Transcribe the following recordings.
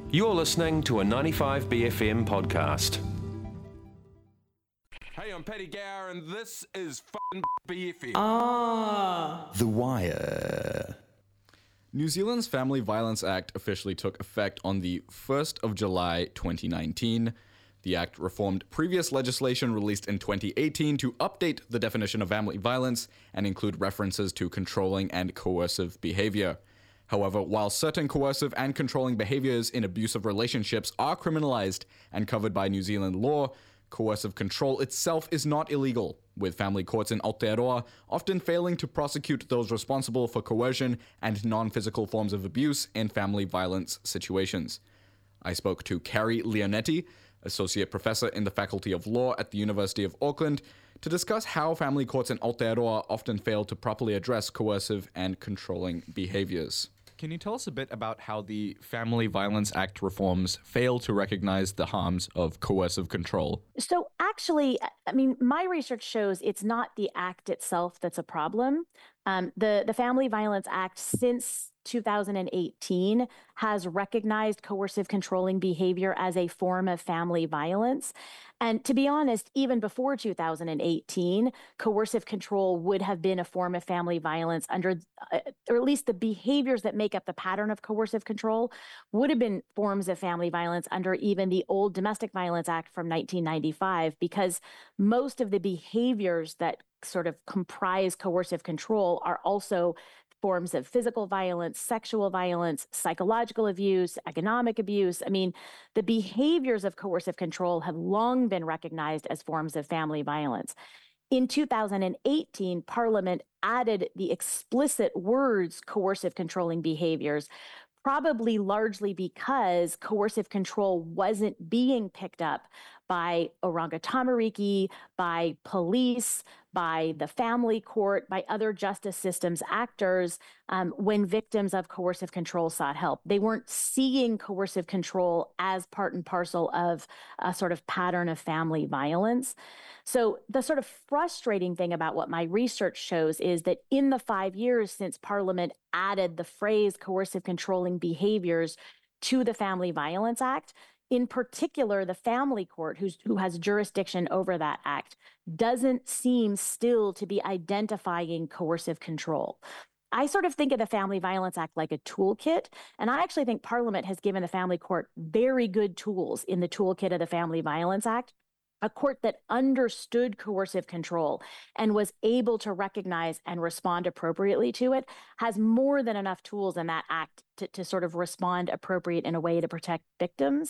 You're listening to a 95BFM podcast. Hey, I'm Paddy Gower, and this is f***ing BFM. The Wire. New Zealand's Family Violence Act officially took effect on the 1st of July 2019. The act reformed previous legislation released in 2018 to update the definition of family violence and include references to controlling and coercive behavior. However, while certain coercive and controlling behaviors in abusive relationships are criminalized and covered by New Zealand law, coercive control itself is not illegal, with family courts in Aotearoa often failing to prosecute those responsible for coercion and non-physical forms of abuse in family violence situations. I spoke to Carrie Leonetti, Associate Professor in the Faculty of Law at the University of Auckland, to discuss how family courts in Aotearoa often fail to properly address coercive and controlling behaviors. Can you tell us a bit about how the Family Violence Act reforms fail to recognize the harms of coercive control? So actually, my research shows it's not the act itself that's a problem. The Family Violence Act since 2018 has recognized coercive controlling behavior as a form of family violence. And to be honest, even before 2018, coercive control would have been a form of family violence under, or at least the behaviors that make up the pattern of coercive control would have been forms of family violence under even the old Domestic Violence Act from 1995, because most of the behaviors that sort of comprise coercive control are also forms of physical violence, sexual violence, psychological abuse, economic abuse. The behaviors of coercive control have long been recognized as forms of family violence. In 2018, Parliament added the explicit words coercive controlling behaviors, probably largely because coercive control wasn't being picked up by Oranga Tamariki, by police, by the family court, by other justice systems actors when victims of coercive control sought help. They weren't seeing coercive control as part and parcel of a sort of pattern of family violence. So the sort of frustrating thing about what my research shows is that in the 5 years since Parliament added the phrase coercive controlling behaviors to the Family Violence Act, in particular, the family court, who has jurisdiction over that act, doesn't seem still to be identifying coercive control. I sort of think of the Family Violence Act like a toolkit, and I actually think Parliament has given the family court very good tools in the toolkit of the Family Violence Act. A court that understood coercive control and was able to recognize and respond appropriately to it has more than enough tools in that act to sort of respond appropriate in a way to protect victims.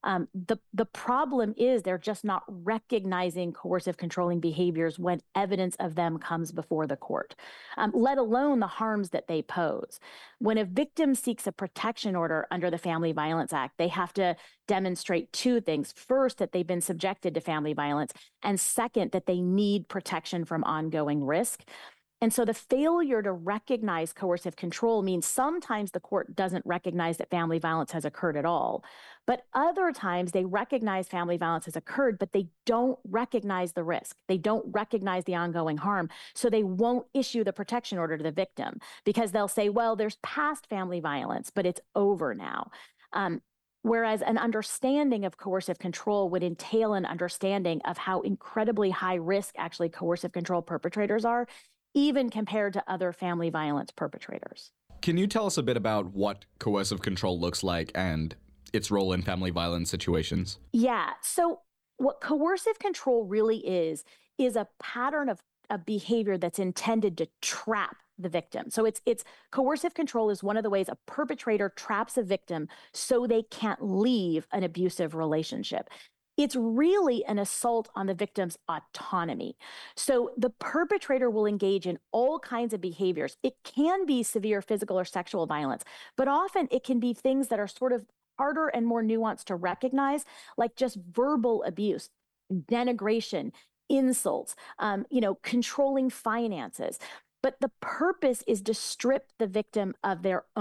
The problem is they're just not recognizing coercive controlling behaviors when evidence of them comes before the court, let alone the harms that they pose. When a victim seeks a protection order under the Family Violence Act, they have to demonstrate two things. First, that they've been subjected to family violence, and second, that they need protection from ongoing risk. And so the failure to recognize coercive control means sometimes the court doesn't recognize that family violence has occurred at all. But other times they recognize family violence has occurred, but they don't recognize the risk. They don't recognize the ongoing harm. So they won't issue the protection order to the victim because they'll say, well, there's past family violence, but it's over now. Whereas an understanding of coercive control would entail an understanding of how incredibly high risk actually coercive control perpetrators are, even compared to other family violence perpetrators. Can you tell us a bit about what coercive control looks like and its role in family violence situations? Yeah. So what coercive control really is a pattern of behavior that's intended to trap the victim. So it's coercive control is one of the ways a perpetrator traps a victim so they can't leave an abusive relationship. It's really an assault on the victim's autonomy. So the perpetrator will engage in all kinds of behaviors. It can be severe physical or sexual violence, but often it can be things that are sort of harder and more nuanced to recognize, like just verbal abuse, denigration, insults, controlling finances. But the purpose is to strip the victim of their own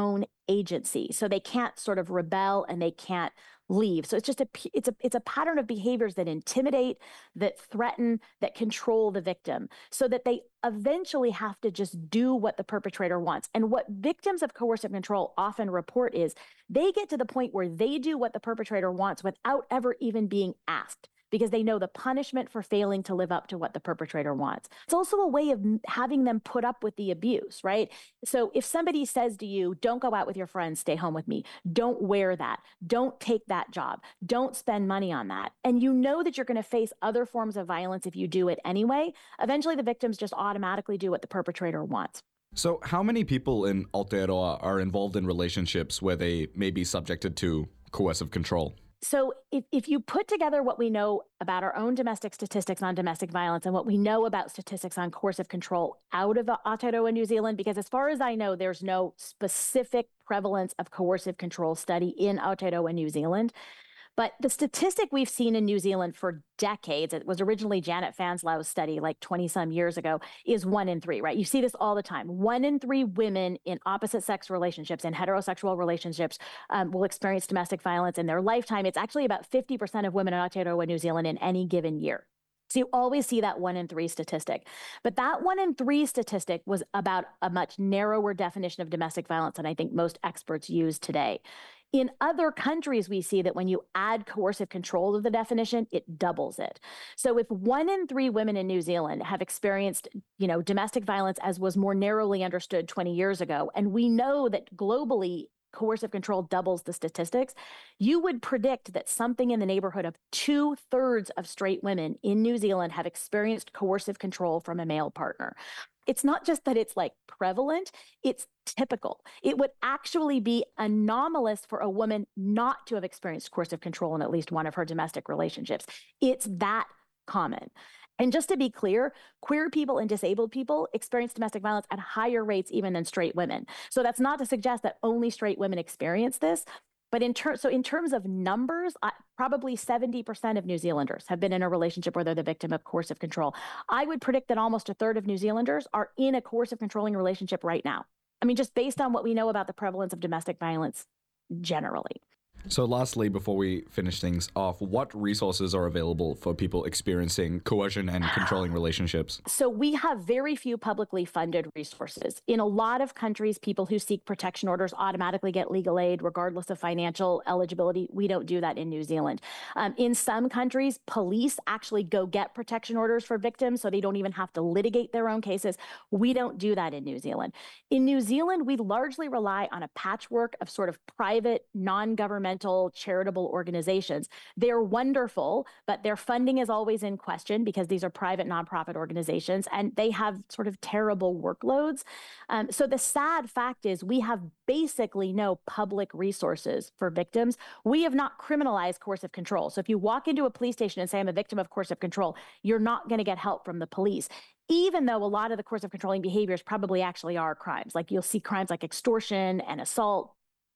agency. So they can't sort of rebel and they can't leave. So it's a pattern of behaviors that intimidate, that threaten, that control the victim, so that they eventually have to just do what the perpetrator wants. And what victims of coercive control often report is they get to the point where they do what the perpetrator wants without ever even being asked, because they know the punishment for failing to live up to what the perpetrator wants. It's also a way of having them put up with the abuse, right? So if somebody says to you, don't go out with your friends, stay home with me, don't wear that, don't take that job, don't spend money on that, and you know that you're going to face other forms of violence if you do it anyway, eventually the victims just automatically do what the perpetrator wants. So how many people in Aotearoa are involved in relationships where they may be subjected to coercive control? So if you put together what we know about our own domestic statistics on domestic violence and what we know about statistics on coercive control out of Aotearoa, New Zealand, because as far as I know, there's no specific prevalence of coercive control study in Aotearoa, New Zealand. But the statistic we've seen in New Zealand for decades, it was originally Janet Fanslow's study like 20 some years ago, is 1 in 3, right? You see this all the time. 1 in 3 women in opposite sex relationships and heterosexual relationships will experience domestic violence in their lifetime. It's actually about 50% of women in Aotearoa, New Zealand in any given year. So you always see that 1 in 3 statistic. But that 1 in 3 statistic was about a much narrower definition of domestic violence than I think most experts use today. In other countries, we see that when you add coercive control to the definition, it doubles it. So if 1 in 3 women in New Zealand have experienced, domestic violence as was more narrowly understood 20 years ago, and we know that globally coercive control doubles the statistics, you would predict that something in the neighborhood of 2/3 of straight women in New Zealand have experienced coercive control from a male partner. It's not just that it's like prevalent, it's typical. It would actually be anomalous for a woman not to have experienced coercive control in at least one of her domestic relationships. It's that common. And just to be clear, queer people and disabled people experience domestic violence at higher rates even than straight women. So that's not to suggest that only straight women experience this. But in terms of numbers, probably 70% of New Zealanders have been in a relationship where they're the victim of coercive control. I would predict that almost 1/3 of New Zealanders are in a coercive controlling relationship right now. I mean, just based on what we know about the prevalence of domestic violence generally. So lastly, before we finish things off, what resources are available for people experiencing coercion and controlling relationships? So we have very few publicly funded resources. In a lot of countries, people who seek protection orders automatically get legal aid regardless of financial eligibility. We don't do that in New Zealand. In some countries, police actually go get protection orders for victims so they don't even have to litigate their own cases. We don't do that in New Zealand. In New Zealand, we largely rely on a patchwork of sort of private, non-governmental charitable organizations. They're wonderful, but their funding is always in question because these are private nonprofit organizations and they have sort of terrible workloads. So the sad fact is we have basically no public resources for victims. We have not criminalized coercive control. So if you walk into a police station and say, I'm a victim of coercive control, you're not going to get help from the police, even though a lot of the coercive controlling behaviors probably actually are crimes. Like you'll see crimes like extortion and assault.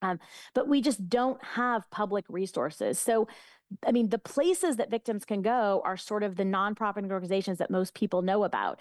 But we just don't have public resources. So, I mean, the places that victims can go are sort of the nonprofit organizations that most people know about.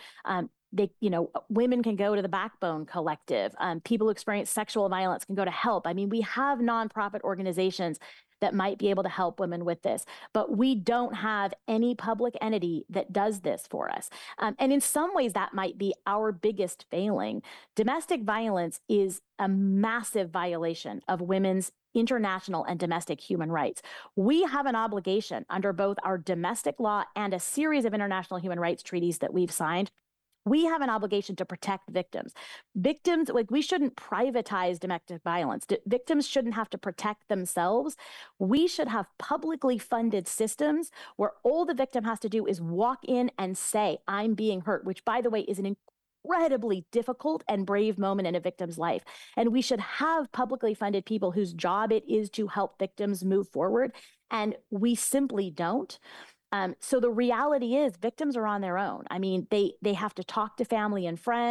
Women can go to the Backbone Collective. People who experience sexual violence can go to HELP. I mean, we have nonprofit organizations that might be able to help women with this, but we don't have any public entity that does this for us. And in some ways, that might be our biggest failing. Domestic violence is a massive violation of women's international and domestic human rights. We have an obligation under both our domestic law and a series of international human rights treaties that we've signed. We have an obligation to protect victims. Victims, we shouldn't privatize domestic violence. Victims shouldn't have to protect themselves. We should have publicly funded systems where all the victim has to do is walk in and say, I'm being hurt, which, by the way, is an incredibly difficult and brave moment in a victim's life. And we should have publicly funded people whose job it is to help victims move forward. And we simply don't. So the reality is victims are on their own. I mean, they have to talk to family and friends.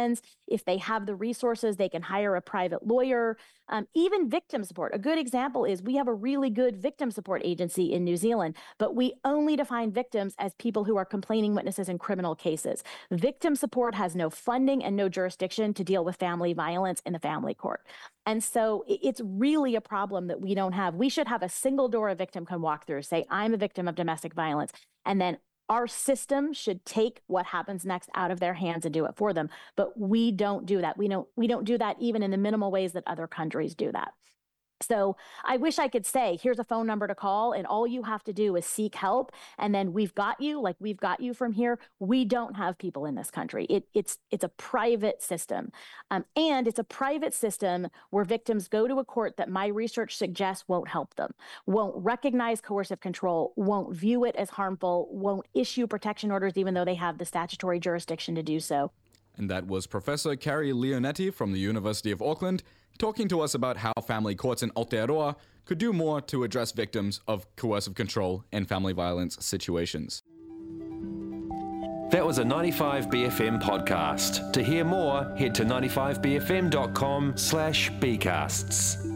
If they have the resources, they can hire a private lawyer. Even victim support. A good example is we have a really good victim support agency in New Zealand, but we only define victims as people who are complaining witnesses in criminal cases. Victim support has no funding and no jurisdiction to deal with family violence in the family court. And so it's really a problem that we don't have. We should have a single door a victim can walk through, say, I'm a victim of domestic violence, and then our system should take what happens next out of their hands and do it for them. But we don't do that. We don't do that even in the minimal ways that other countries do that. So I wish I could say, here's a phone number to call, and all you have to do is seek help, and then we've got you, like we've got you from here. We don't have people in this country. It's a private system, and it's a private system where victims go to a court that my research suggests won't help them, won't recognize coercive control, won't view it as harmful, won't issue protection orders even though they have the statutory jurisdiction to do so. And that was Professor Carrie Leonetti from the University of Auckland, talking to us about how family courts in Aotearoa could do more to address victims of coercive control and family violence situations. That was a 95BFM podcast. To hear more, head to 95bfm.com/bcasts.